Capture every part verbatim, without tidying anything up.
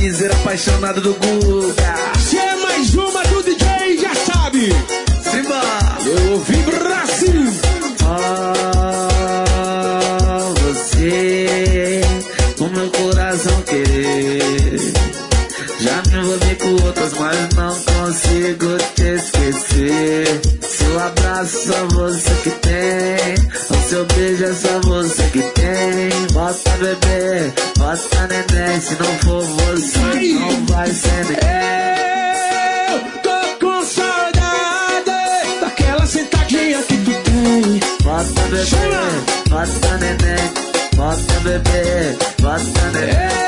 Piseiro apaixonado do Guga. Se é mais uma do D J, já sabe. Simba. Eu ouvi Brasil. Oh, você, o meu coração querer. Já me envolvi com outras, mas não consigo te esquecer. Seu abraço só você que tem, o seu beijo é só você que tem. Bota bebê, bota neném, se não for você, ai, não vai ser ninguém. Eu tô com saudade daquela sentadinha que tu tem. Bota bebê, chama, bota neném, bota bebê, bota neném.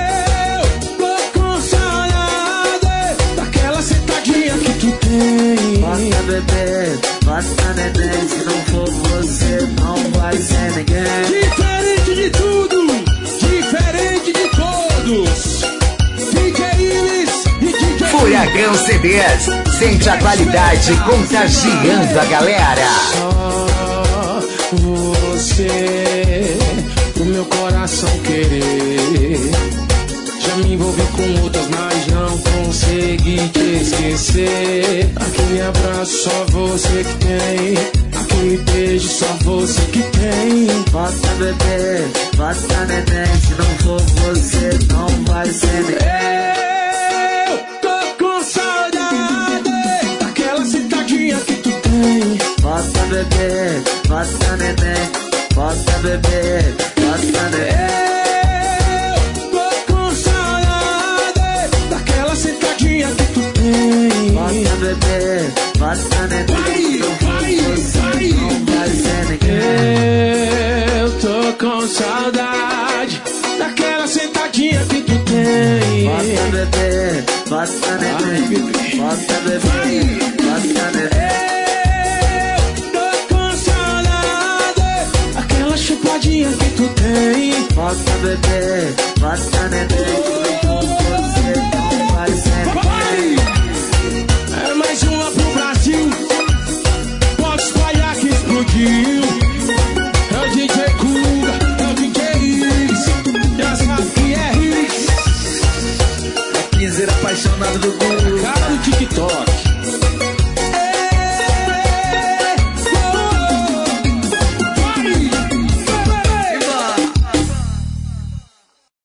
Bota bebê, bota neném, se não for você, não vai ser ninguém. Diferente de tudo, diferente de todos. D J Iris e D J Furacão C Ds, sente a qualidade contagiando a galera. Só você, o meu coração querer. Já me envolvi com outras, mas não consegui te esquecer. Aquele abraço só você que tem, aquele beijo só você que tem. Bota bebê, bota neném, se não for você, não vai ser ninguém. Eu tô com saudade daquela sentadinha que tu tem. Bota bebê, bota neném, bota bebê, bota neném. Bota bebê, bota neném, não vai, vai, não vai ser ninguém. Eu tô com saudade daquela sentadinha que tu tem. Bota bebê, bota neném, bota bebê, bota neném. Eu tô com saudade daquela chupadinha que tu tem. Bota bebê, bota neném, não você não vai ser ninguém. É mais uma pro Brasil. Pode espalhar que explodiu. É o D J Guga, é o D J Iris. Já sabe que é Iris. É piseiro apaixonado do Guga. Cara do TikTok.